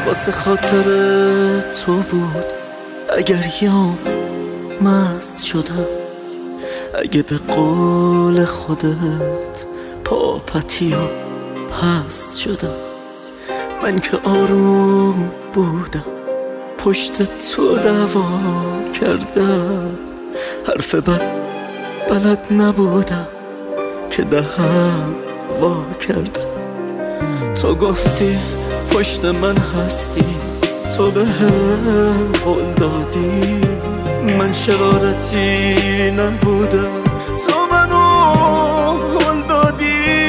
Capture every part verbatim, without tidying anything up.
واسه خاطر تو بود اگر یام مست شدم، اگه به قول خودت پاپتی و پست شدم. من که آروم بودم پشت تو دعوا کردم، حرف بد بلد نبودم که دهم وا کردم. تو گفتی پشت من هستی، تو به هم قول دادی، من شرارتی نبودم، تو منو قول دادی.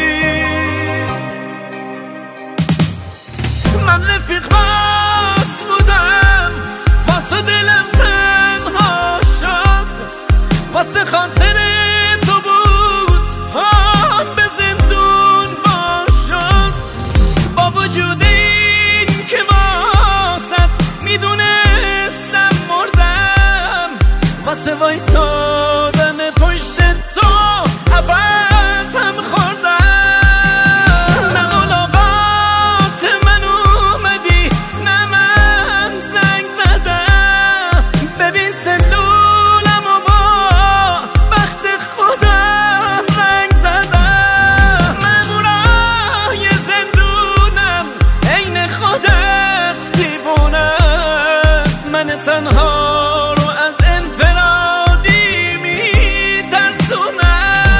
من رفیق بس بودم با تو، دلم تنها شد واسه خاطر تو بود هم به زندون باشد. با وجود این که واسط میدونستم مردم، واسه وایسادن پشت تو ابد هم خوردم. نه ملاقات من اومدی نه من زنگ زدم، ببین سلولم و با بخت خودم رنگ زدم. مامورای زندونم عین خودت دیوونم، من تنها رو از انفرادی میترسونم.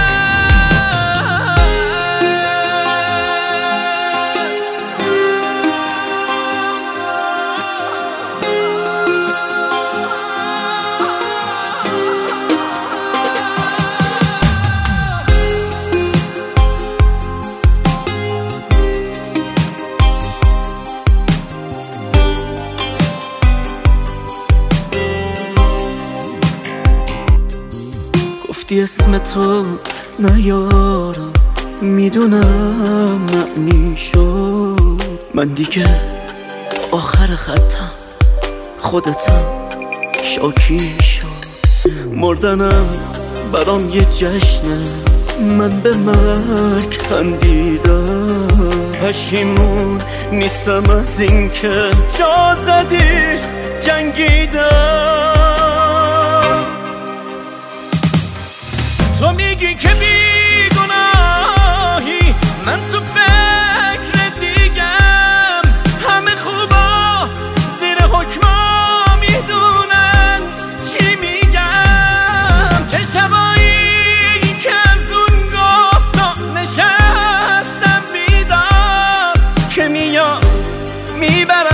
گفتی اسم تو نیارم، میدونم معنی شد، من دیگه آخر خطم خودتم شاکی شد. مردنم برام یه جشنه، من به مرگ خندیدم، پشیمون نیستم از این که جا زدی جنگیدم. تو میگی که بی گناهی، من تو فکر دیگم، همه خوبا زیر حکما میدونن چی میگم. چه شبایی که از اون گفتا نشستم بیدار، که میاد میبرم